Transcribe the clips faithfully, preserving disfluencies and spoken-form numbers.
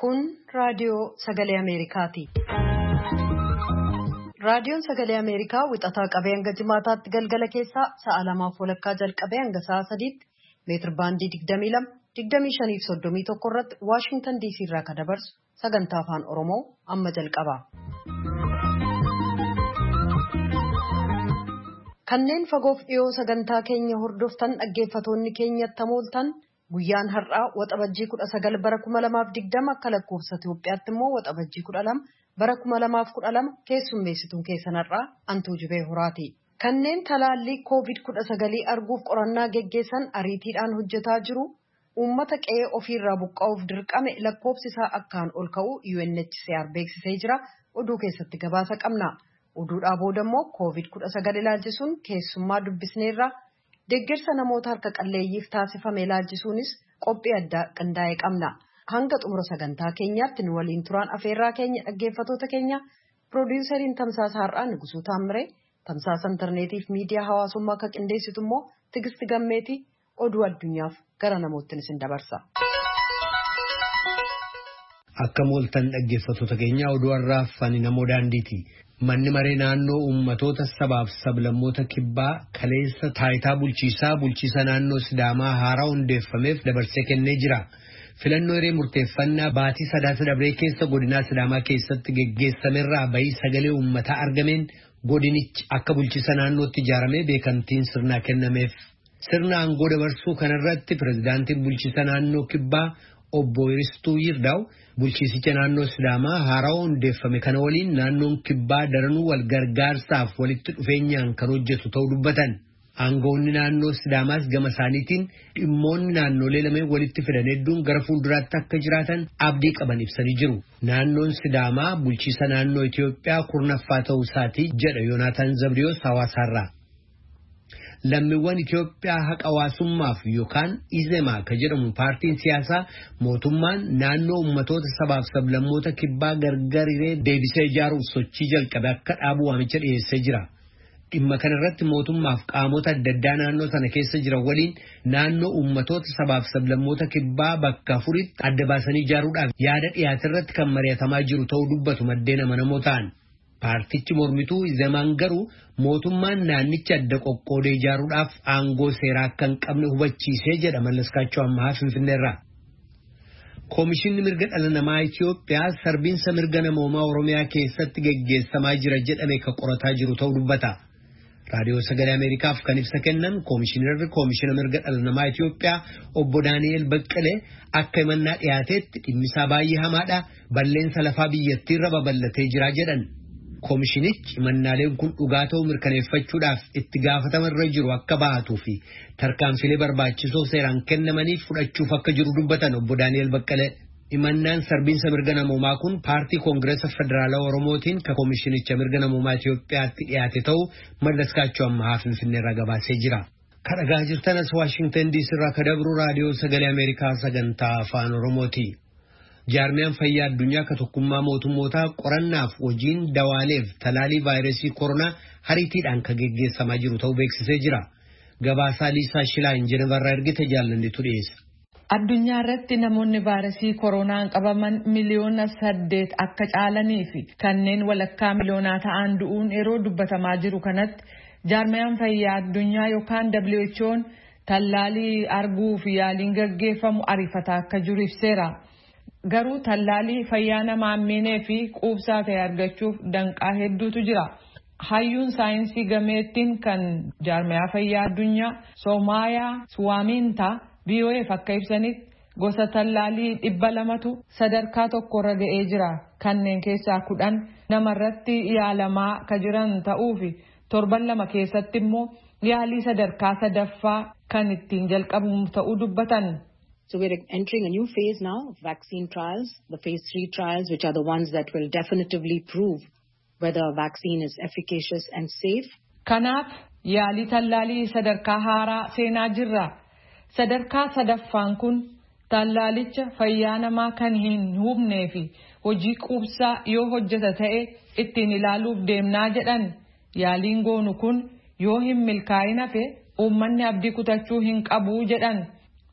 Kun raadiyoo sagalee Ameerikaati. Raadiyoon sagalee Ameerikaa wixataa qabee hanga jimaataatti galgala keessaa sa'a lamaaf walakkaa jalqabee hanga sa'a sadiitti meetir baandii digdamii lama, digdamii shanii fi soddomii tokko irratti Waashingtan D C irraa kan dabarsu sagantaa afaan Oromoo amma jalqaba. Kanneen fagoof dhiyoo sagantaa keenya hordoftan dhaggeeffatoonni keenyatti hamooltan guyyaan har'aa waxabajjii kudha sagal bara kuma lamaaf digdama akka lakkoofsa Itoophiyaatti immoo waxabajjii kudha lama bara kuma lamaaf kudha lama keessummeessituun keessan har'aa Antuu Jibee Horaati. Kanneen talaallii koovid kudha sagalii arguuf qorannaa geggeessan ariitiidhaan hojjetaa jiru. Uummata qe'ee ofiirraa buqqa'uuf dirqame lakkoofsi isaa akkaan ol ka'u U N H C R beeksisee jira. Oduu keessatti gabaasa qabna. Oduudhaa booda immoo koovid kudha sagal ilaalchisuun keessummaa dubbisneerra. Deeggarsa namoota harka qalleeyyiif taasifame ilaalchisuunis qophii addaa qindaa'e qabna. Hanga xumura sagantaa keenyaatti nu waliin turaan afeerraa keenya dhaggeeffatoota keenya piroodiwuseriin tamsaasa har'aa Nugusuu Taamiree, tamsaasa intarneetiif miidiyaa hawaasummaa akka qindeessitu immoo Tigisti Gammeetii oduu addunyaaf gara namoottin isin dabarsa. Akka mooltan dhaggeeffatoota keenya oduu har'aaf ani namoo daandiiti. Manni maree naannoo uummatoota sabaaf sablammoota kibbaa kaleessa taayitaa bulchiisaa bulchiisa naannoo Sidaamaa haaraa hundeeffameef dabarsee kennee jira. Filannoo hiree murteeffannaa baatii sadaasa dabree keessa godinaa Sidaamaa keessatti geggeessamerraa bayii sagalee uummataa argameen godinichi akka bulchiisa naannootti ijaaramee beekamtiin sirnaa kennameef. Sirna aangoo dabarsuu kanarratti pirezidaantiin bulchiisa naannoo kibbaa obbo Iristuu Yirdaa'u bulchiisicha naannoo Sidaamaa haaraa hundeeffame kana waliin naannoon kibbaa daranuu wal gargaarsaaf walitti dhufeenyaan kan hojjetu ta'uu dubbatan. Aangoonni naannoo Sidaamaas gama isaaniitiin dhimmoonni naannolee lameen walitti fidan hedduun gara fuulduraatti akka jiraatan abdii qaban ibsanii jiru. Naannoon Sidaamaa bulchiisa naannoo Itoophiyaa kurnaffaa ta'uu isaatii jedha Yoonaataan Zabdiyoos hawaasaarraa. Lammiiwwan Itoophiyaa haqa hawaasummaaf yookaan Izemaa kan jedhamu paartiin siyaasaa mootummaan naannoo uummatoota sabaaf sablammoota kibbaa gargar hiree deebisee ijaaruuf sochii jalqabe akka dhaabu waamicha dhiyeessee jira. Dhimma kanarratti mootummaaf qaamota adda addaa naannoo sana keessa jiran waliin naannoo uummatoota sabaaf sablammoota kibbaa bakka afuritti adda baasanii ijaaruudhaaf yaada dhiyaate irratti kan mari'atamaa jiru ta'uu dubbatu maddeen amanamoo ta'an. Paartichi mormituu Izemaan garuu mootummaan naannicha adda qoqqoodee ijaaruudhaaf aangoo seeraa akka hin qabne hubachiisee jedha Mallaskaachoo Ammahaa Finfinneerraa. Koomishinni mirga dhala namaa Itoophiyaa sarbiinsa mirga namoomaa Oromiyaa keessatti geggeessamaa jira jedhame kan qorataa jiru ta'uu dubbata. Raadiyoo Sagalee Ameerikaaf kan ibsa kennan koomishinarri koomishina mirga dhala namaa Itoophiyaa obbo Daani'el Baqqalee akka himannaa dhiyaateetti dhimmisaa baay'ee hamaadha, balleessa lafaa biyyattiirra babal'atee jira jedhan. Koomishinichi himannaaleen kun dhugaa ta'uu mirkaneeffachuudhaaf itti gaafatama irra jiru akka bahatuu fi tarkaanfilee barbaachisoo seeraan kennamaniif fudhachuuf akka jiru dubbatan obbo Daani'el Baqqalee. Himannaan sarbiinsa mirga namoomaa kun paartii Koongireesa Federaalaa Oromootiin kan koomishinicha mirga namoomaa Itoophiyaatti dhiyaate ta'uu Mallaskaachoo Ammahaa Finfinneerraa gabaasee jira. Kan dhagaa jirtan as Waashingtan D C irraa kan dabru raadiyoo sagalee Ameerikaa sagantaa afaan Oromooti. Jaarmiyaan fayyaa addunyaa kan tokkummaa mootummootaa qorannaaf hojiin dawaaleef talaalii vaayirasii koronaa hariitiidhaan kan geggeessamaa jiru ta'uu beeksisee jira. Gabaasaa Liisaa Shilaayin Jenevarraa ergite jaallannetu dhiyeessa. Addunyaa irratti namoonni vaayirasii koronaan qabaman miliyoona saddeet akka caalanii fi kanneen walakkaa miliyoonaa ta'an du'uun yeroo dubbatamaa jiru kanatti jaarmiyaan fayyaa addunyaa yookaan W H O'n tallaalii arguu fi yaaliin gaggeeffamu ariifataa akka jiru ibseera. Garuu tallaalii fayyaa namaa miinee fi quubsaa ta'e argachuuf danqaa hedduutu jira. Hayyuun saayinsii gameettiin kan jaarmiyaa fayyaa addunyaa Soomayaa Suwaamintaa V O F akka ibsanitti gosa tallaalii dhibba lamatu sadarkaa tokkorra ga'ee jira. Kanneen keessaa kudhan namarratti yaalamaa kan jiran ta'uu fi torban lama keessatti immoo yaalii sadarkaa sadaffaa kan ittiin jalqabamu ta'uu dubbatan. So we're entering a new phase now of vaccine trials, the phase three trials, which are the ones that will definitively prove whether a vaccine is efficacious and safe. Kanaaf yaalii tallaalii sadarkaa haaraa seenaa jirra. Sadarkaa sadaffaan kun tallaalicha fayyaa namaa kan hin hubnee fi hojii quubsaa yoo hojjeta ta'e ittiin ilaaluuf deemnaa jedhan. Yaaliin goonu kun yoo hin milkaa'in hafe uummanni abdii kutachuu hin qabu jedhan.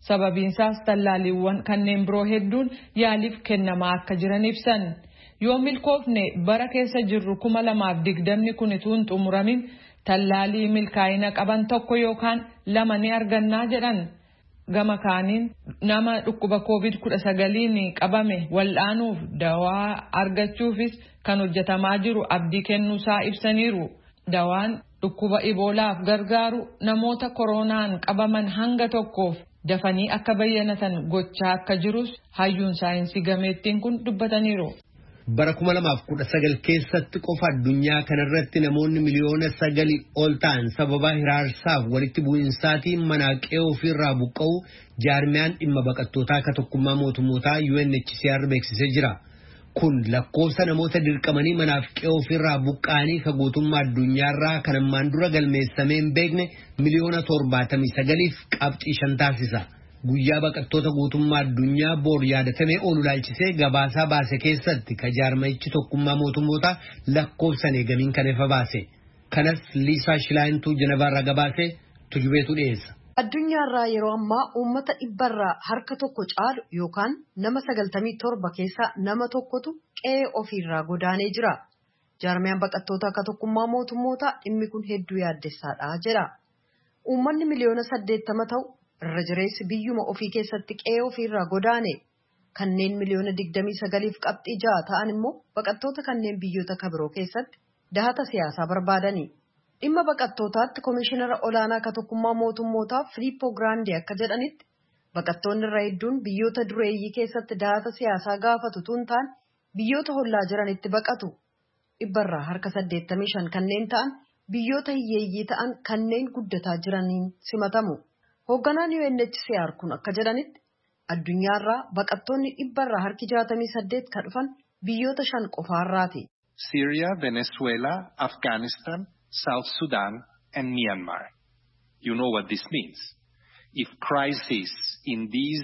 Sababiinsaas tallaaliiwwan kanneen biroo hedduun yaaliif kennamaa akka jiran ibsan. Yoo milkoofne bara keessa jirru kuma lamaaf digdamni kun ituun xumuramin tallaalii milkaa'ina qaban tokko yookaan lama ni argannaa jedhan. Gama kaaniin nama dhukkuba koovid kudha sagaliin qabame wal'aanuuf dawaa argachuufis kan hojjetamaa jiru abdii kennuusaa ibsaniiru. Dawaan dhukkuba iboolaaf gargaaru namoota koronaan qabaman hanga tokkoof dafanii akka bayyanatan gochaa akka jirus hayyuun saayinsii gameettiin kun dubbataniiru. Bara kuma lamaaf kudha sagal keessatti qofa addunyaa kanarratti namoonni miliyoona sagalii ol ta'an sababa hiraarsaaf walitti bu'insaatiin manaa qe'ee ofirraa buqqa'u jaarmiyaan dhimma baqattootaa akka tokkummaa mootummootaa U N H C R beeksisee jira. Kun lakkoofsa namoota dirqamanii manaaf qe'ee ofirraa buqqa'anii ka guutummaa addunyaarraa kan ammaan dura galmeessamee hin beekne miliyoona torbaatamii sagaliif qabxii shan taasisa. Guyyaa baqattoota guutummaa addunyaa boor yaadatamee oolu laalchisee gabaasaa baase keessatti ka jaarmayichi tokkummaa mootummootaa lakkoofsan eegamiin kan ifa baase. Kanas Liisaa Shilaayintuu Jenevaarraa gabaasee tujubeetu dhiyeessa. Addunyaarraa yeroo ammaa uummata dhibbarraa harka tokko caalu yookaan nama sagaltamii torba keessaa nama tokkotu qe'ee ofiirraa godaanee jira. Jaarmiyaan baqattoota akka tokkummaa mootummootaa dhimmi kun hedduu yaaddessaadha jedha. Uummanni miliyoona saddeettama ta'u irra jireessi biyyuma ofii keessatti qe'ee ofiirraa godaane kanneen miliyoona digdamii sagaliif qabxii ja'a ta'an immoo baqattoota kanneen biyyoota kabiroo keessatti dahata siyaasaa barbaadani. Dhimma baqattootaatti komishinara olaanaa akka tokkummaa mootummootaa Filippo Grandi akka jedhanitti baqattoonni irra hedduun biyyoota dureeyyii keessatti dahata siyaasaa gaafatu tun ta'an biyyoota hollaa jiranitti baqatu. Dhibbarraa harka saddeettamii shan kanneen ta'an biyyoota hiyyeeyyii ta'an kanneen guddataa jiraniin simatamu. Hoogganaan U N H C R kun akka jedhanitti addunyaarraa baqattoonni dhibbarraa harki jaatamii saddeet kan dhufan biyyoota shan qofaarraati. Syria, Venezuela, Afghanistan, South Sudan and Myanmar. You know what this means. If crisis in these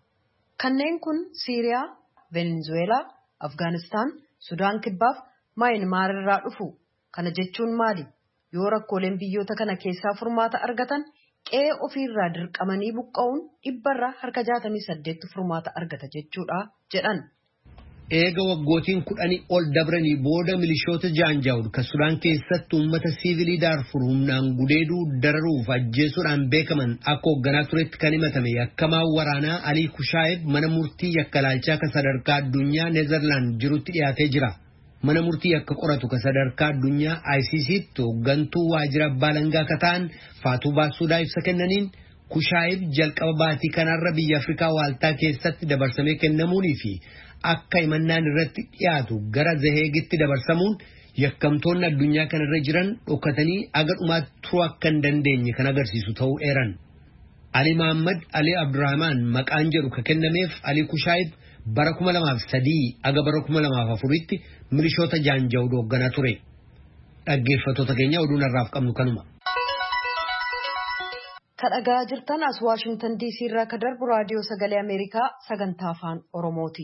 kanneen kun Syria, Venezuela, Afghanistan, Sudan kibbaaf Myanmar irraa dhufu. Kana jechuun maali? Yoo rakkooleen biyyoota kana keessaa furmaata argatan qe'ee ofiirraa dirqamanii buqqa'uun dhibbarraa harka jaatamii saddeettu furmaata argata jechuudha jedhan. Eega waggootiin kudhanii ol dabranii booda milishoota jaanjaawud kan Sudaan keessatti uummata siivilii Daarfur humnaan gudeeduu dararuuf ajjeesuudhaan beekaman akka hoogganaa turetti kan himatame yakkamaa waraanaa Alii Kushaayib mana murtii yakka laalchaa kan sadarkaa addunyaa Neezerlaand jirutti dhiyaatee jira. Mana murtii akka qoratu ka sadarkaa addunyaa I C C'tti hooggantuu waajjira abbaa alangaa akka ta'an Faatuu Baasuudhaa ibsa kennaniin Kushaayib jalqaba baatii kanarra biyya Afrikaa waaltaa keessatti dabarsamee kennamuunii fi akka himannaan irratti dhiyaatu gara Zaheegitti dabarsamuun yakkamtoonni addunyaa kanarra jiran dhokatanii aga dhumaatti turuu akka hin dandeenye kan agarsiisu ta'uu eeran. Ali Muhammad Ali Abdurrahmaan maqaan jedhu ka kennameef Ali Kushaayib bara kuma lamaaf sadii aga bara kuma lamaaf afuritti milishoota jaanjaawud hoogganaa ture. Dhaggeeffattoota keenya oduun har'aaf qabnu kanuma. Kadhagaa jirtan as Waashingtan D C irraa ka darbu raadiyoo sagalee Ameerikaa sagantaa afaan Oromooti.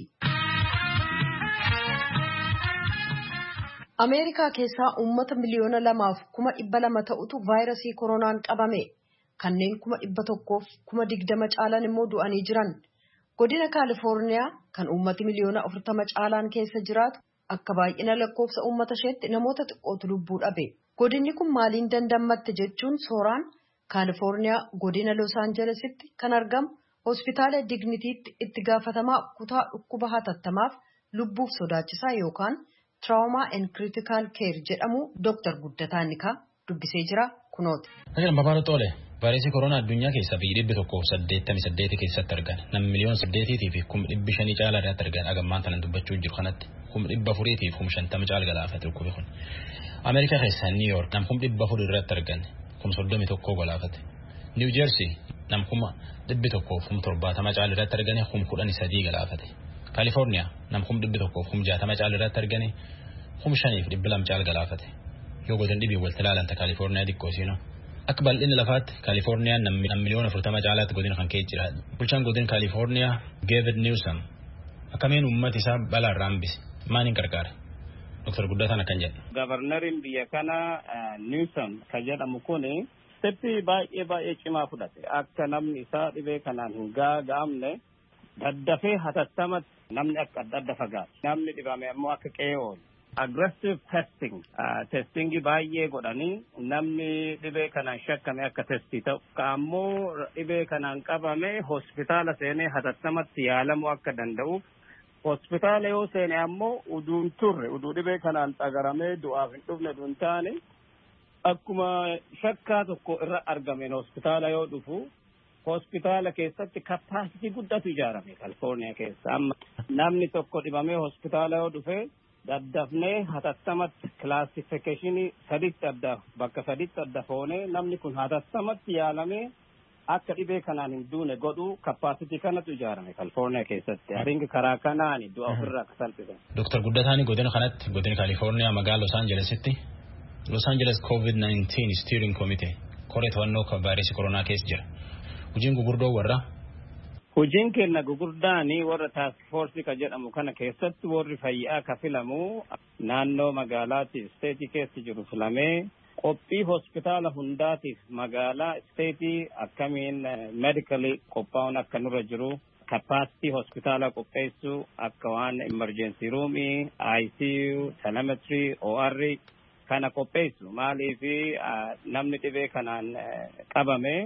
Ameerikaa keessaa uummata miliyoona lamaaf kuma dhibba lama ta'utu vaayirasii koronaan qabame. Kanneen kuma dhibba tokkoof kuma digdama caalan immoo du'anii jiran. Godina Kaalifoorniyaa kan uummati miliyoona afurtama caalaan keessa jiraatu akka baay'ina lakkoofsa uummata isheetti namoota xiqqootu lubbuu dhabe. Godinni kun maaliin dandamatte jechuun sooraan Kaalifoorniyaa godina Los Aanjelesitti kan argamu hospitaala Dignitiitti itti gaafatamaa kutaa dhukkuba hatattamaaf lubbuuf sodaachisaa yookaan Trauma and Critical Care jedhamu Dooktar Guddataa Nikaa dubbisee jira kunooti. Ajaan babaadha toole. Vaayirasii koronaa addunyaa keessa biyyi dhibbi tokkoof saddeettamii saddeeti keessatti argan. Namni miliyoona saddeetiitii fi kuma dhibbi shanii caalaa irratti argan agammaan tanan dubbachuu jiru kanatti kuma dhibba afuriitii fi kuma shantama caala galaafate dhukkubi kun. Ameerikaa keessaa Niw Yoork nam kuma dhibba afurii irratti argan kuma soddomii tokkoo galaafate. Niw Jeersii nam kuma dhibbi tokkoof kuma torbaatama caala irratti argane kuma kudhanii sadii galaafate. Kaalifoorniyaa nam kuma dhibbi tokkoof kuma jaatama caala irratti argane kuma shaniif dhibbi lama caala galaafate. Yoo godin dhibii walitti ilaalanta Kaalifoorniyaa xiqqoosiinoo. Akka bal'inni lafaatti Kaalifoorniyaan nam miliyoona afurtama caalaatti godina kan keessa jira. Bulchaan godina Kaalifoorniyaa Gavin Newsom akkamiin uummata isaa balaa irraa hambise maaliin gargaara? Dooktar Guddataan akkan jedha. Gavarnariin biyya kana Newsom kan jedhamu kuni isteppii baay'ee baay'ee cimaa fudhate akka namni isaa dhibee kanaan hin gaaga'amne daddafee hatattamatti namni akka adda adda fagaate namni dhibame ammoo akka qe'ee oolu. Aggressive testing testingi baay'ee godhanii namni dhibee kanaan shakkame akka testii ta'u ammoo dhibee kanaan qabame hospitaala seenee hatattamatti yaalamuu akka danda'u. Hospitaala yoo seene ammoo uduun turre uduu dhibee kanaan xagaramee du'aaf hin dhufne duun taane akkuma shakkaa tokko irra argameen hospitaala yoo dhufu hospitaala keessatti kappaasitii guddatu ijaarame Kalifoorniyaa keessa. Amma namni tokko dhibamee hospitaala yoo dhufe daddafnee hatattamatti kilaasifikeeshinii saditti adda bakka saditti adda foonee namni kun hatattamatti yaalamee akka dhibee kanaan hin duune godhu kappaasitii kanatu ijaarame Kalifoorniyaa keessatti. Aringi karaa kanaani du'a ofirraa akka salphisan. Doktor Guddataani godina kanatti godina Kalifoorniyaa magaalaa Los Angelesitti Los Angeles COVID nineteen Steering Committee koree to'annoo vaayirasii koronaa keessa jira. Hojiin gugurdoo warra Hojiin kenna gugurdaani warra task force ka jedhamu kana keessatti warri fayyaa ka filamu naannoo magaalaatti isteetii keessa jiru filamee qophii hospitaala hundaatiif magaalaa isteetii akkamiin medically qophaa'uun akka nurra jiru capacity hospitaala qopheessu akka waan emergency room I C U telemetry O R kana qopheessu maaliif namni dhibee kanaan qabame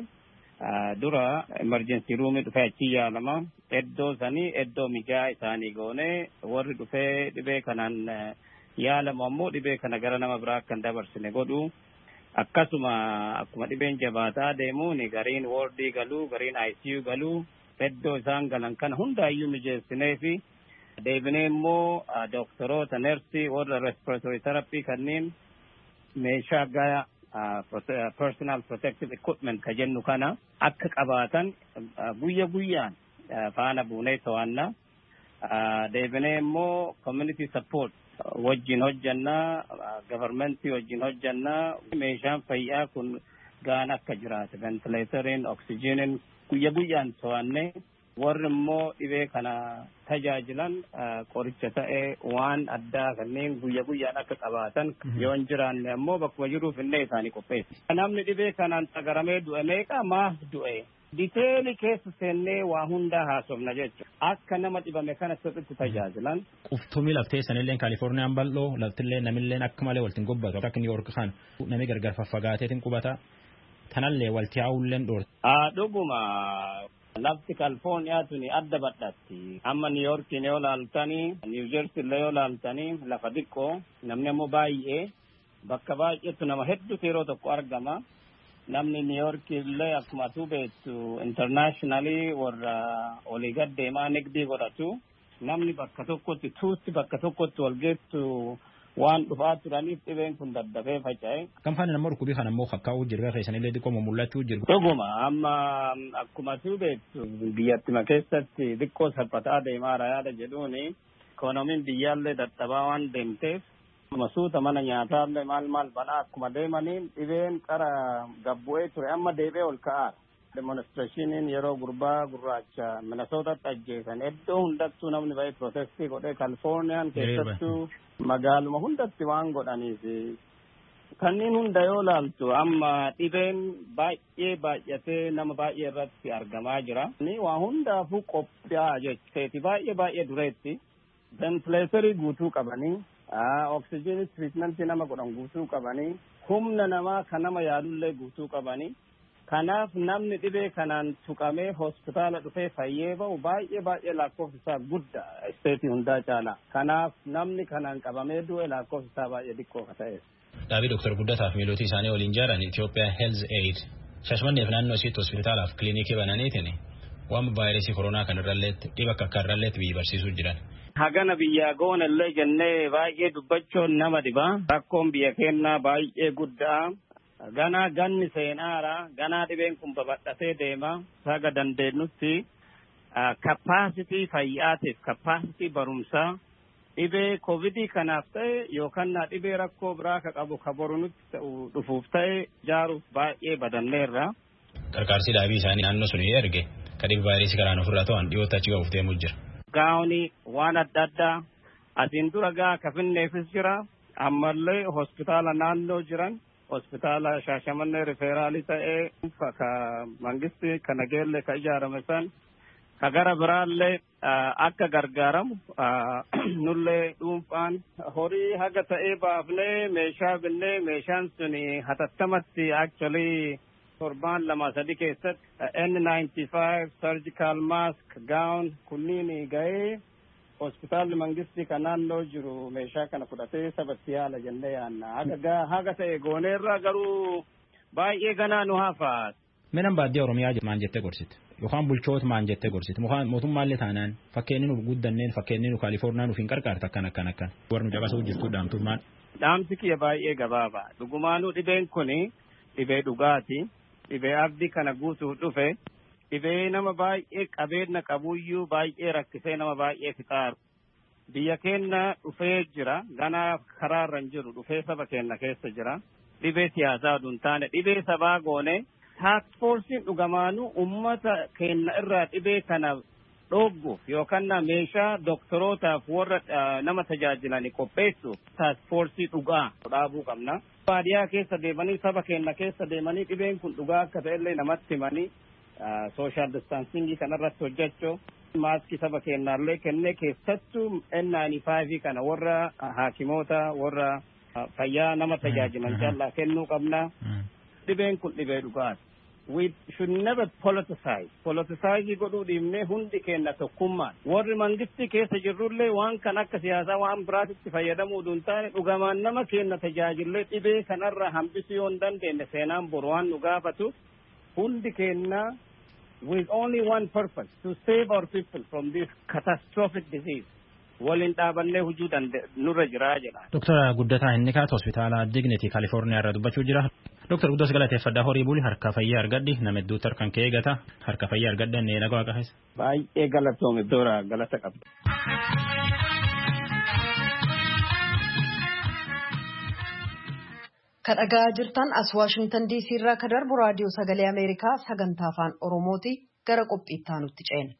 dura emergency room dhufee achi yaalama eddoo sanii eddoo migaa isaanii goone warri dhufee dhibee kanaan yaalamu ammoo dhibee kana gara nama biraa akka hin dabarsine godhu akkasuma akkuma dhibeen jabaataa deemuun gariin wardii galuu gariin I C U galuu eddoo isaan galan kana hundaayyuu mijeessinee fi deebinee immoo doktoroota nersii warra respiratory therapy kanneen meeshaa gaya personal protective equipment ka jennu kana akka qabaatan guyya guyyaan faana buunee to'annaa deebinee immoo community support wajjin hojjannaa governmentii wajjin hojjannaa meeshaan fayyaa kun gaan akka jiraate ventilatoriin oksijiniin guyya guyyaan to'annee warri immoo dhibee kana tajaajilan qoricha ta'ee waan addaa kanneen guyya guyyaan akka qabaatan yoo hin jiraanne ammoo bakkuma jiruuf illee isaanii qopheessu. Namni dhibee kanaan xagaramee du'e meeqa maaf du'e? Diteeli keessa seennee waa hundaa haasofna jechuudha. Akka nama dhibame kana sirriitti tajaajilan. Quftumii laftee sanillee Kaalifoorniyaan bal'oo laftillee namillee akka malee waltiin gobbatu akka New York kan namni gargar faffagaateetiin qubata tanallee walti haa'ulleen dhoorti. Haa dhuguma lafti Kaalifoorniyaa tuni adda badhatti. Amma New Yorkiin yoo laaltanii New Jersey illee yoo laaltanii lafa xiqqoo namni ammoo baay'ee bakka baay'eetu nama hedduutu yeroo tokko argama. Namni New York illee akkuma atu beektu internationally warra olii gad deemaa nigdii godhatu namni bakka tokkotti tuutti bakka tokkotti wal geessu waan dhufaa turaniif dhibeen kun daddafee faca'e. Kamfaan nama rukkubii kana immoo kakkaa'uu jirga keessanillee xiqqoo mul'achuu jiru. Dhuguma amma akkuma atu beektu biyyattima keessatti xiqqoo salphataa deemaara yaada jedhuuni ikoonomiin biyyaallee dadhabaa waan deemteef masuuta mana nyaataallee maal maal banaa akkuma deemaniin dhibeen qara gabbu'ee ture amma deebee ol ka'aa. Demonstrationiin yeroo gurbaa gurraacha Minnesotaatti ajjeesan iddoo hundattuu namni baay'ee protestii godhee Kaalifoorniyaan keessattuu magaaluma hundatti waan godhaniif kanneen hunda yoo laaltu amma dhibeen baay'ee baay'atee nama baay'ee irratti argamaa jira. Waa hundaafuu qophiyaa jechuuti baay'ee baay'ee dureetti ventileetarii guutuu qabanii oksijinii tiriitmentii nama godhan guutuu qabanii humna namaa kan nama yaalullee guutuu qabanii. Kanaaf namni dhibee kanaan tuqamee hospitaala dhufee fayyee ba'u baay'ee baay'ee lakkoofsi isaa guddaa isteetii hundaa caalaa. Kanaaf namni kanaan qabamee du'e lakkoofsi isaa baay'ee xiqqoo ta'e. Dhaabii Doktor Guddataaf miilootii isaanii waliin ijaaran Itoophiyaa Health Aid Shashmanneef naannoo isiitti hospitaalaaf kiliinikii bananiitiin waan vaayirasii koronaa kanarrallee dhiba akka akkaarrallee biyyi barsiisuu jiran. Hagana biyyaa goonallee jennee baay'ee dubbachuun nama dhiba. Rakkoon biyya keenyaa baay'ee guddaa. Ganaa ganni seenaara ganaa dhibeen kun babal'atee deema saga dandeenyutti kappaasitii fayyaatiif kappaasitii barumsaa dhibee koovidii kanaaf ta'e yookaan dhibee rakkoo biraa ka qabu ka boru nutti dhufuuf ta'e ijaaruuf baay'ee badanneerra. Qarqaarsi dhaabii isaanii naannoo sun erge ka dhibee vaayirasii kanaan ofirraa ta'an dhiyootti achi ga'uuf deemuu jira. Gaa'onii waan adda addaa asiin dura gaa kafinneefis jira ammallee hospitaala naannoo jiran. hospitaala Shaashamannee Rifeeraalii ta'ee ka mangisti ka nageelle ka ijaarame san ka gara biraallee akka gargaaramu nullee dhuunfaan horii haga ta'ee baafnee meeshaa binnee meeshaan sun hatattamatti actually torbaan lama sadi keessatti N ninety-five surgical mask gown kunniin ga'ee hospitaalli mangisti kan naannoo jiru meeshaa kana fudhatee sabatti yaala jennee yaanna haga haga ta'e gooneerra garuu baay'ee ganaa nu hafaat. Menan baadiyyaa Oromiyaa maan jettee gorsite yookaan bulchoota maan jettee gorsite mootummaallee taanaan fakkeenni nu guddanneen fakkeenni nu Kaalifoorniyaa nuuf hin qarqaarte akkan akkan akkan warra nu caqasuu jirtu dhaamtuuf maal. Dhaamsi kiyya baay'ee gabaabaa dhugumaanuu dhibeen kuni dhibee dhugaati dhibee abdii kana guutuuf dhufe dhibee nama baay'ee qabeenya qabuyyuu baay'ee rakkisee nama baay'ee fixaaru biyya keenya dhufee jira ganaa karaarra hin jiru dhufee saba keenya keessa jira dhibee siyaasaa oduu hin taane dhibee sabaa goone taasfoorsiin dhugamaanuu ummata keenya irraa dhibee kana dhoogguuf yookaan meeshaa doktorootaaf warra nama tajaajilanii qopheessuuf taasfoorsii dhugaa dhaabuu qabna. Baadiyyaa keessa deemanii saba keenya keessa deemanii dhibeen kun dhugaa akka ta'ellee namatti himanii social distancing kanarratti hojjechuu maaskii saba keenyaallee kennee keessattuu N ninety-five kana warra haakimoota warra fayyaa nama tajaajilan jallaa kennuu qabna. Dhibeen kun dhibee dhugaati. We should never politicize. Politicize godhuu dhiibnee hundi keenya tokkummaan. Warri mangisti keessa jirrullee waan kan akka siyaasaa waan biraatitti fayyadamuu hin taane dhugamaan nama keenya tajaajillee dhibee kanarraa hambisuu yoo hin dandeenye seenaan boru waan nu gaafatu hundi keenya with only one purpose to save our people from this catastrophic disease. Waliin dhaabannee hojii nurra jiraa jedha. Doktor Guddataa inni kaatu hospitaala Dignity California irraa dubbachuu jira. Doktor Guddataa galateeffadhaa horii buli harka fayyaa argadhi nama hedduutti harkaan ka'ee gata harka fayyaa argadhan nee nagaa qafes. Baay'ee galatoome doora galata qabda. Kan dhagaa jirtan as Washington D C irraa kan darbu raadiyoo sagalee Ameerikaa sagantaa afaan Oromooti gara qophiittaa nutti ceena.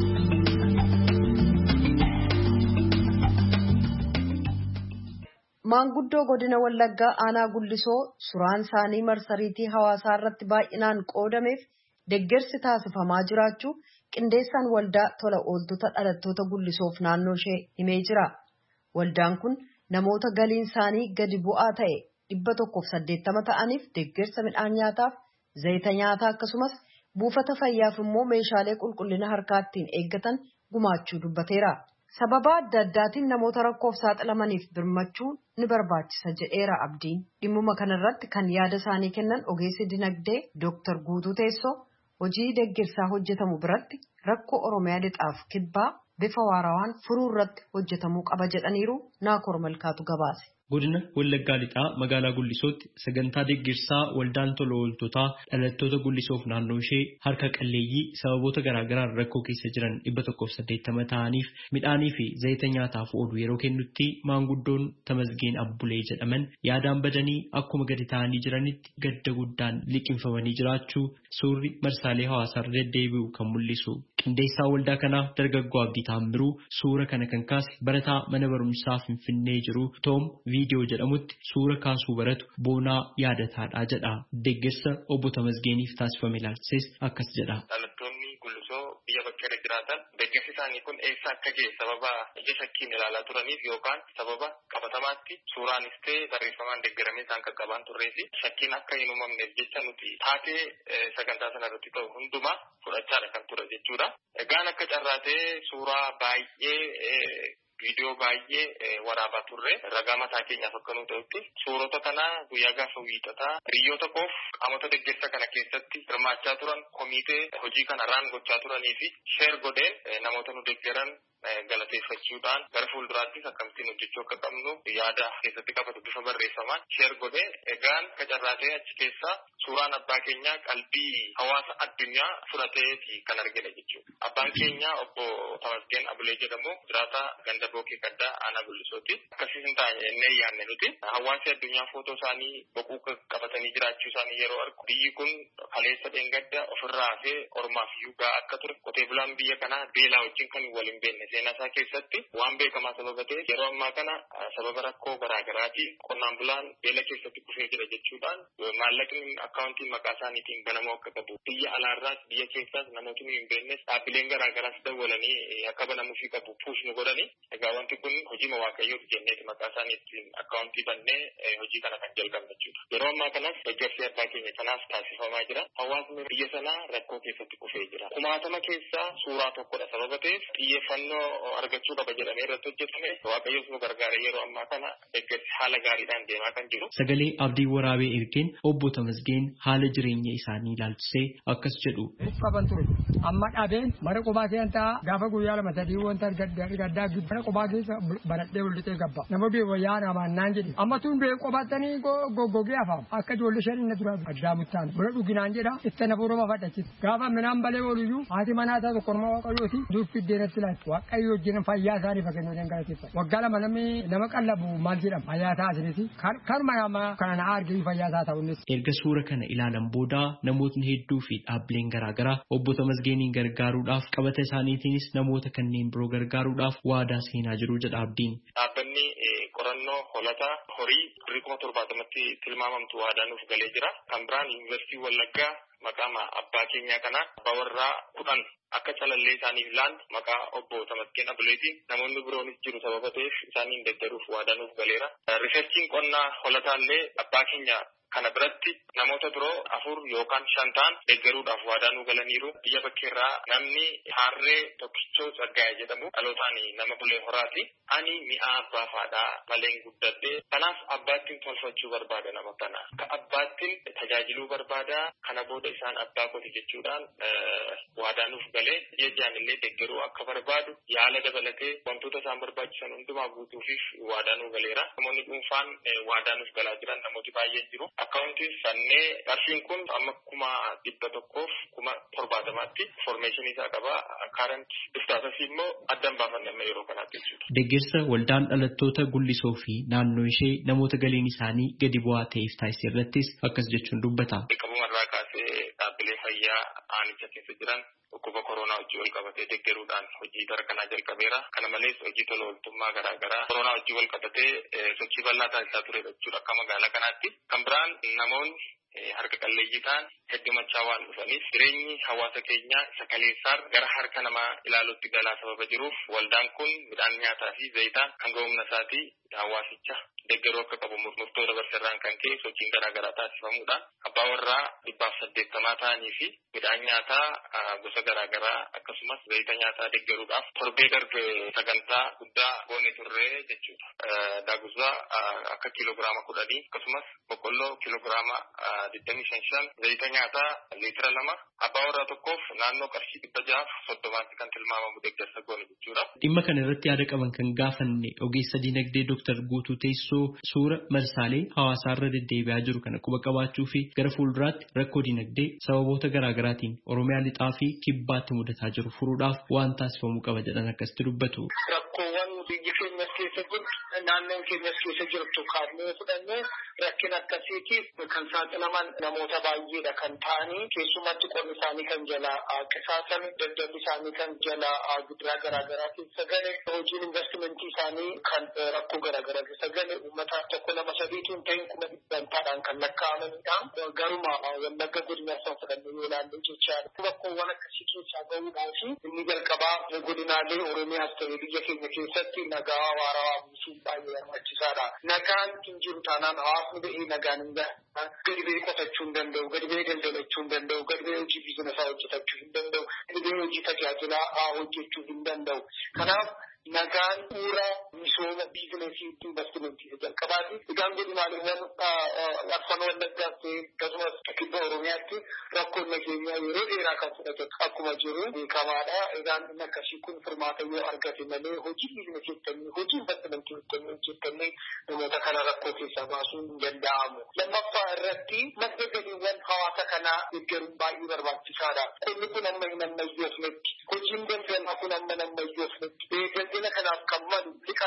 Maanguddoo godina Wallaggaa aanaa Gullisoo suuraan isaanii marsariitii hawaasaa irratti baay'inaan qoodameef deeggarsi taasifamaa jiraachuu qindeessaan waldaa tola ooltota dhalattoota Gullisoof naannoo ishee himee jira. Waldaan kun namoota galiin isaanii gadi bu'aa ta'e dhibba tokkoof saddeettama ta'aniif deeggarsa midhaan nyaataaf zayita nyaataa akkasumas buufata fayyaaf immoo meeshaalee qulqullina harkaa ittiin eeggatan gumaachuu dubbateera. Sababa adda addaatiin namoota rakkoof saaxilamaniif birmachuu ni barbaachisa jedheera abdiin. Dhimmuma kanarratti kan yaada isaanii kennan ogeessi dinagdee Dooktar Guutuu Teessoo hojii deeggarsaa hojjetamu biratti rakkoo Oromiyaa lixaaf kibbaa bifa waarawaan furuu irratti hojjetamuu qaba jedhaniiru. Naakoor Malkaatu gabaase. Godina Wallaggaa lixaa magaalaa Gullisootti sagantaa deeggarsaa waldaan tola ooltotaa dhalattoota Gullisoof naannoo ishee harka qalleeyyii sababoota garaagaraan rakkoo keessa jiran dhibba tokkoof saddeettama ta'aniif midhaanii fi zayita nyaataaf oolu yeroo kennutti maanguddoon Tamasgeen Abbulee jedhaman yaadaan badanii akkuma gadi ta'anii jiranitti gadda guddaan liqinfamanii jiraachuu suurri marsaalee hawaasaa deddeebi'u kan mul'isu. Qindeessaa waldaa kanaa dargaggoo Abdii Taammiruu suura kana kan kaase barataa mana barumsaa Finfinnee jiru Toom viidiyoo jedhamutti suura kaasuu baratu boonaa yaadataadha jedha. Deeggarsa obbo Tamasgeeniif taasifame ilaalchises akkas jedha. Dhalattoonni Gullisoo biyya bakka irra jiraatan deeggarsi isaanii kun eessa akka ga'e sababa ija shakkiin ilaalaa turaniif yookaan sababa qabatamaatti suuraanis ta'e barreeffamaan deeggaramee isaan qaqqabaan turree fi shakkiin akka hin uumamneef jecha nuti taatee sagantaa sana irratti ta'u hundumaa fudhachaadha kan ture jechuudha. Egaan akka carraatee suuraa baay'ee viidiyoo baay'ee waraabaa turre ragaa mataa keenyaaf akka nu ta'utti suurota kana guyyaa gaafa wiixataa hiriyoota koof qaamota deeggarsa kana keessatti hirmaachaa turan komitee hojii kana raan gochaa turanii fi sheer godheen namoota nu deeggaran galateeffachuudhaan gara fuulduraattis akkamittiin hojjechuu akka qabnu yaada keessatti qabatu bifa barreeffamaan sheer godhee egaan qacarraatee achi keessaa suuraan abbaa keenyaa qalbii hawaasa addunyaa fudhateeti kan argine jechuudha. Abbaan keenyaa obbo Tamasgeen Abbulee jedhamu jiraata ganda bookee gaddaa aanaa Gullisooti. Akkasii hin taane inni yaanne nuti hawaasi addunyaa footoo isaanii boquu qabatanii jiraachuu isaanii yeroo argu biyyi kun kaleessa dheengadda ofirraa hafee ormaaf iyyuu gahaa akka ture qotee bulaan biyya kanaa beelaa wajjin kan waliin beekne seenaa isaa keessatti waan beekamaa sababa ta'e yeroo ammaa kana sababa rakkoo garaagaraatiin qonnaan bulaan beela keessatti kufee jira jechuudhaan maallaqni akkaawuntiin maqaa isaaniitiin banamuu akka qabu biyya alaarraas biyya keessaas namootni hin beeknes dhaabbileen garaagaraas dawwalanii akka banamuufii qabu puush nu godhani. Egaa wanti kun hojii waaqayyooti jenneeti maqaa isaaniitiin akkaawuntii bannee hojii kana kan jalqabne jechuudha. Yeroo ammaa kanas deeggarsi abbaa keenya kanaaf taasifamaa jira. Hawaasni biyya sanaa rakkoo keessatti kufee jira. Kumaatama keessaa suuraa tokkodha sababa ta'eef xiyyeeffannoo argachuu qaba jedhamee irratti hojjetame waaqayyoos nu gargaara yeroo ammaa kana deeggarsi haala gaariidhaan deemaa kan jiru. Sagalee abdii waraabee ergeen obbo Tamasgeen haala jireenya isaanii ilaalchisee akkas jedhu. Qaban ture amma dhaabeen mara qophaa seentaa gaafa guyyaa lama sadii wanta gaddaa mara qophaa keessa baradhee waldhixee gabba nama bee wayyaa namaan naan jedhe amma tun bee qophattanii goggogee afaam akka ijoollee shanii na dura addaa muttaan bira dhuginaan jedha itti na fuudhama fadhachis gaafa minaan balee ooluyyuu haati manaa isaa tokko nama waaqayyooti duuf fiddeeratti laatti waaqayyo wajjin fayyaa isaanii fakkeenya wajjin galateeffatu waggaa lama namni nama qallabu maal jedhama fayyaa isaa asirratti karma nama kana na argee fayyaa isaa ta'uunis. Erga suura kana ilaalan booda namootni hedduu fi dhaabbileen garaagaraa obbo Tamasgeeniin gargaaruudhaaf qabata isaaniitiinis namoota kanneen biroo gargaaruudhaaf waadaa seenaa jiru jedha abdiin. Dhaabbanni qorannoo holataa horii birrii kuma torbaatamatti tilmaamamtu waadaa nuuf galee jira. Kan biraan yuunivarsiitii Wallaggaa maqaa abbaa keenyaa kanaa abbaa warraa kudhan akka calallee isaaniif laan maqaa obbo Tamasgeen Abuleetiin namoonni biroonis jiru sababa ta'eef isaaniin deeggaruuf waadaa nuuf galeera. Riisarchiin qonnaa holataallee abbaa keenya kana biratti namoota biroo afur yookaan shan ta'an deeggaruudhaaf waadaa nu galaniiru. Biyya bakkeerraa namni Harree Tokkichoo Tsaggaayee jedhamu dhalootaan nama bulee horaati. Ani mi'a abbaa faadhaa maleen guddadhee kanaaf abbaattiin tolfachuu barbaada nama kana. Akka abbaattiin tajaajiluu barbaada kana booda isaan abbaa kooti jechuudhaan waadaa nuuf galee jejjaan illee deeggaruu akka barbaadu yaala dabalatee wantoota isaan barbaachisan hundumaa guutuufiif waadaa nu galeera. Namoonni dhuunfaan waadaa nuuf galaa jiran namooti baay'een jiru. Akkaawuntiin sannee qarshiin kun amma kuma dhibba tokkoof kuma torbaatamaatti formeeshinii isaa qaba. Kaarant istaatasi immoo addan baafanne amma yeroo kanaatti jechuudha. Deeggarsa waldaan dhalattoota Gullisoo fi naannoo ishee namoota galiin isaanii gadi bu'aa ta'eef taasise irrattis akkas jechuun dubbata. Qabumarraa kaasee dhaabbilee fayyaa aanicha keessa jiran dhukkuba koronaa wajjin wal qabatee deeggaruudhaan hojii bara kanaa jalqabeera. Kana malees hojii tola ooltummaa garaagaraa koronaa wajjin wal qabatee sochii bal'aa taasisaa turedha jechuudha akka magaalaa kanaatti. Kan biraan namoonni harka qalleeyyii ta'an heddumachaa waan dhufaniif jireenyi hawaasa keenyaa isa kaleessaar gara harka namaa ilaaluutti galaa sababa jiruuf waldaan kun midhaan nyaataa fi zayitaan hanga humna isaatii hawaasicha deeggaruu akka qabu murtoo dabarseerraan kan ka'e sochiin garaagaraa taasifamuudha. Abbaa warraa dhibbaaf saddeettamaa ta'anii fi midhaan nyaataa gosa garaagaraa akkasumas zayita nyaataa deeggaruudhaaf torbee darbe sagantaa guddaa goone turree jechuudha. Daaguzaa akka kiiloogiraama kudhanii akkasumas boqqolloo kiiloogiraama digdamii shan shan zayita nyaataa liitira lama abbaa warraa tokkoof naannoo qarshii dhibba jaaf soddomaatti kan tilmaamamu deeggarsa goone jechuudha. Dhimma kana irratti yaada qaban kan gaafanne ogeessa dinagdee Dooktar Guutuu Teessoo suura marsaalee hawaasaarra deddeebi'aa jiru kana quba qabaachuu fi gara fuulduraatti rakkoo dinagdee sababoota garaagaraatiin Oromiyaa lixaa fi kibbaatti mudataa jiru furuudhaaf waan taasifamuu qaba jedhan akkasitti dubbatu. Rakkoowwan biyyi keenya keessa jiru naannoon keenya keessa jirtu kaasnee fudhannee rakkina akkasiitiif kan saaxilaman namoota baay'eedha kan ta'anii keessumatti qonni isaanii kan jalaa qisaasan daldalli isaanii kan jalaa gidiraa garaagaraa keessa gale hojiin investimentii isaanii kan rakkoo garaagaraa keessa gale uummata tokko lama sadiitiin ta'in kuma dhibbantaadhaan kan lakkaa'amanidha. Garuma wallagga godina isaa fudhannee yoo ilaalle jechaadha. Rakkoowwan akkasii keessaa bahuudhaaf inni jalqabaa godinaalee Oromiyaas ta'ee biyya keenya keessatti nagaa waaraa buusuun baay'ee barbaachisaadha. Nagaan hin jiru taanaan hawaasni ba'ee nagaan hin gahu. Gadi ba'ee qotachuu hin danda'u, gadi ba'ee daldalachuu hin danda'u, gadi ba'ee hojii biizinaasaa hojjetachuu hin danda'u, gadi ba'ee hojii tajaajilaa hojjechuu hin danda'u. Kanaaf nagaan bu'uura misooma biizineesii investimentii jalqabaati. Egaan godinaaleewwan afaan wallaggaas ta'ee akkasumas kibba Oromiyaatti rakkoon nageenyaa yeroo dheeraa kan fudhate akkuma jiru beekamaadha. Egaan inni akkasii kun furmaata yoo argate malee hojii biizineesii hojjennee hojii investimentii hojjennee hojjetannee namoota kana rakkoo keessaa baasuun hin danda'amu. Lammaffaa irratti madda galiiwwan hawaasa kanaa deeggaruun baay'ee barbaachisaadha. Qonni kun amma hin ammayyoofnetti. Hojiin daldalaa kun amma hin ammayyoofnetti. Daldala kanaaf kan malu liqa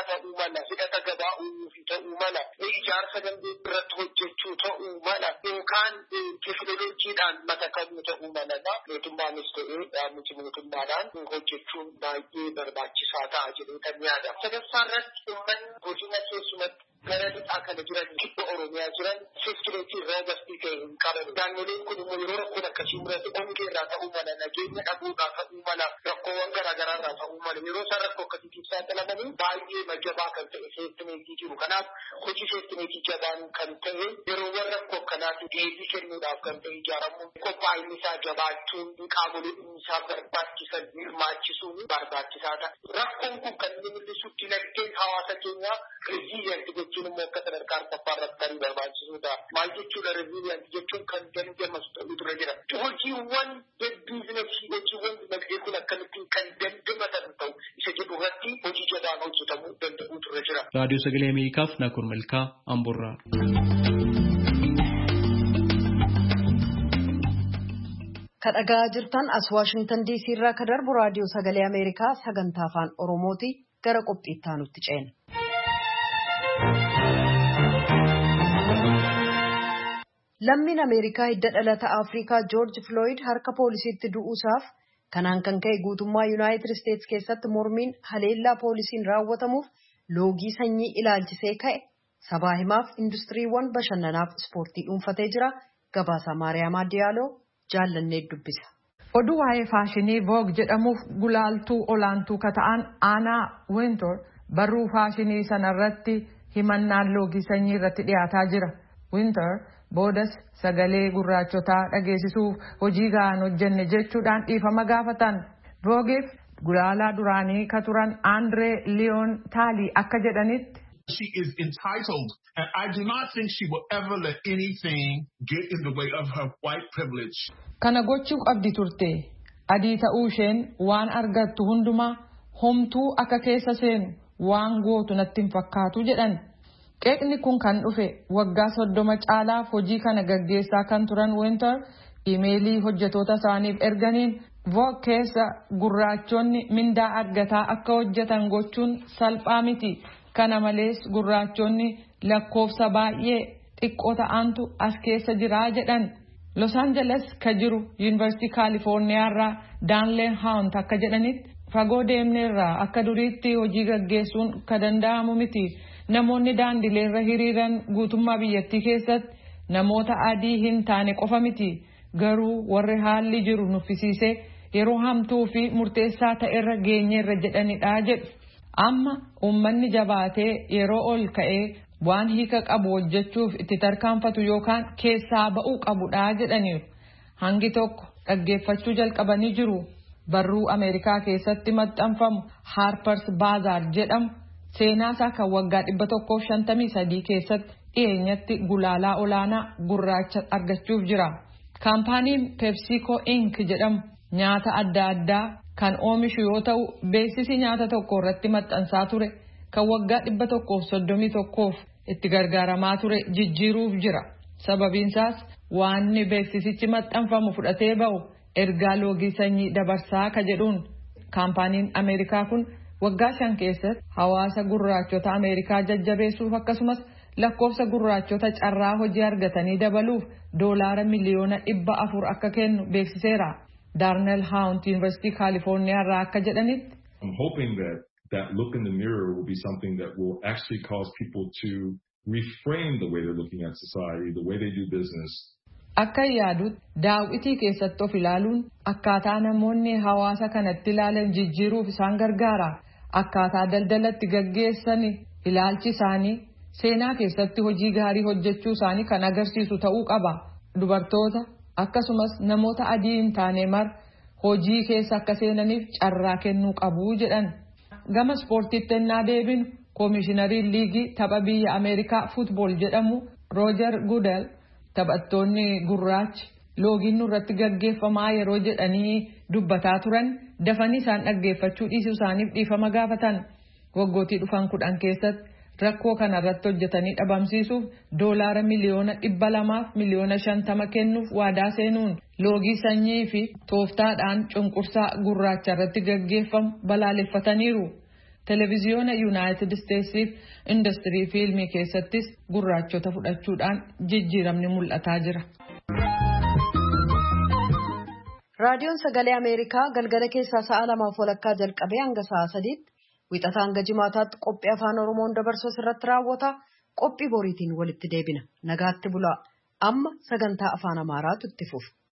ta'uu mala, hidhata gabaa uumuuf ta'uu mala, ijaarsa dandee irratti hojjechuu ta'uu mala, yookaan teekinooloojiidhaan matakamuu ta'uu mala. Mootummaanis ta'ee miti mootummaadhaan hojjechuun baay'ee barbaachisaa ta'a jedhee kan yaada. Sadaffaa irratti uummanni godina keessumatti gara lixaa kana jiran kibba Oromiyaa jiran seeftireetii roobastii ta'e hin qaban. Naannoleen kun immoo yeroo rakkoon akkasii mudate hongee irraa ta'uu mala, nageenya dhabuudhaa ta'uu mala, rakkoowwan garaagaraa irraa ta'uu mala. Yeroo isaan rakkoo akkasiitiif saaxilamanii baay'ee majabaa kan ta'e seeftireetii jiru. Kanaaf hojii seeftireetii jabaan kan ta'e yeroowwan rakkoo akkanaatti deebii kennuudhaaf kan ta'e ijaaramuun qophaa'inni isaa jabaachuun qaamolee isaa barbaachisan hirmaachisuun barbaachisaa ta'a. Rakkoon kun kan inni mul'isu dinagdee hawaasa keenyaa reziiliyanti jechuun immoo akka sadarkaa arfaffaa irratti kan barbaachisuudha. Maal jechuudha reziiliyanti jechuun kan dandamasu ta'uu dura jira. Hojiiwwan biizinasii hojiiwwan dinagdee kun akkamittiin kan dandamatan ta'u isa jedhu irratti hojii jabaan hojjetamuu danda'uu dura jira. Raadiyoo Sagalee Ameerikaaf Naakur Malkaa Amboorraa. Kadhagaa jirtan as Waashingtan diisii irraa ka darbu raadiyoo sagalee Ameerikaa sagantaa afaan Oromooti gara qophii itti aanutti ceena. Lammiin Ameerikaa hidda dhalata Afrikaa Joorji Flooyid harka poolisiitti du'uusaaf kanaan kan ka'e guutummaa Yuunaayitid Isteetsi keessatti mormiin haleellaa poolisiin raawwatamuuf loogii sanyii ilaalchisee ka'e sabaa himaaf industiriiwwan bashannanaaf ispoortii dhuunfatee jira. Gabaasa Maariyaamaa Diyaaloo jaallannee dubbisa. Oduu waa'ee faashinii Vogue jedhamuuf gulaaltuu olaantuu ka ta'an Aanaa Wintour barruu faashinii sanarratti himannaan loogii sanyii irratti dhiyaataa jira. Wintour boodas sagalee gurraachotaa dhageessisuuf hojii ga'aan hojjenne jechuudhaan dhiifama gaafatan. Vogueef gulaalaa duraanii ka turan Andree Liyoon Taalii akka jedhanitti. She is entitled, and I do not think she will ever let anything get in the way of her white privilege. Kana gochuu qabdi turte. Adii ta'uu isheen waan argattu hundumaa homtuu akka keessa seenu waan gootu natti hin fakkaatu jedhan. Qeeqni kun kan dhufe waggaa soddoma caalaaf hojii kana gaggeessaa kan turan Winter imeelii hojjetoota isaaniif erganiin Vogue keessa gurraachonni mindaa argataa akka hojjetan gochuun salphaa miti. Kana malees gurraachonni lakkoofsa baay'ee xiqqoo ta'antu as keessa jiraa jedhan. Los Angeles ka jiru Yuunivarsiitii Kaalifoorniyaa irraa Daanleen Haawunt akka jedhanitti fagoo deemneerraa akka duriitti hojii gaggeessuun ka danda'amu miti. Namoonni daandileerra hiriiran guutummaa biyyattii keessatti namoota adii hin taane qofa miti. Garuu warri haalli jiru nuffisiisee yeroo hamtuu fi murteessaa ta'erra geenyeerra jedhanidha jedhu. Amma uummanni jabaatee yeroo ol ka'ee waan hiika qabu hojjechuuf itti tarkaanfatu yookaan keessaa ba'uu qabudha jedhaniiru. Hangi tokko dhaggeeffachuu jalqabanii jiru. Barruu Ameerikaa keessatti maxxanfamu Harper's Bazaar jedhamu seenaasaa kan waggaa dhibba tokkoof shantamii sadii keessatti dhiyeenyatti gulaalaa olaanaa gurraacha argachuuf jira. Kaampaaniin PepsiCo Incorporated jedhamu nyaata adda addaa kan oomishu yoo ta'u beeksisi nyaata tokko irratti maxxansaa ture kan waggaa dhibba tokkoof soddomii tokkoof itti gargaaramaa ture jijjiiruuf jira. Sababiinsaas waanni beeksisichi maxxanfamu fudhatee ba'u ergaa loogii sanyii dabarsaa ka jedhuun. Kaampaaniin Ameerikaa kun waggaa shan keessatti hawaasa gurraachota Ameerikaa jajjabeessuuf akkasumas lakkoofsa gurraachota carraa hojii argatanii dabaluuf doolaara miliyoona dhibba afur akka kennu beeksiseera. Darnell Haawunt Yuunivarsiitii Kaalifoorniyaa irraa akka jedhanitti. I'm hoping that that look in the mirror will be something that will actually cause people to reframe the way they're looking at society, the way they do business. Akka yaadutti daawwitii keessatti of ilaaluun akkaataa namoonni hawaasa kanatti ilaalan jijjiiruuf isaan gargaara. Akkaataa daldalatti gaggeessan ilaalchi isaanii seenaa keessatti hojii gaarii hojjechuu isaanii kan agarsiisu ta'uu qaba. Dubartoota akkasumas namoota adii hin taane mar hojii keessa akka seenaniif carraa kennuu qabu jedhan. Gama ispoortiitti ennaa deebinu koomishinariin liigii tapha biyya Ameerikaa futbool jedhamu Roojar Gudel taphattoonni gurraachi loogiin irratti gaggeeffamaa yeroo jedhanii dubbataa turan dafanii isaan dhaggeeffachuu dhiisuu isaaniif dhiifama gaafatan. Waggootii dhufan kudhan keessatti rakkoo kana irratti hojjetanii dhabamsiisuuf doolaara miliyoona dhibba lamaaf miliyoona shantama kennuuf waadaa seenuun loogii sanyii fi tooftaadhaan cunqursaa gurraacha irratti gaggeeffamu balaaleffataniiru. Televiziyoona Yuunaayitid Isteetsiif industirii fiilmii keessattis gurraachota fudhachuudhaan jijjiiramni mul'ataa jira. Raadiyoon Sagalee Ameerikaa galgala keessaa sa'a lamaaf walakkaa jalqabee hanga sa'a sadiitti wixataa hanga jimaataatti qophii afaan Oromoon dabarsu irratti raawwata. Qophii boriitiin walitti deebina. Nagaatti bulaa. Amma sagantaa afaan Amaaraatu itti fufa.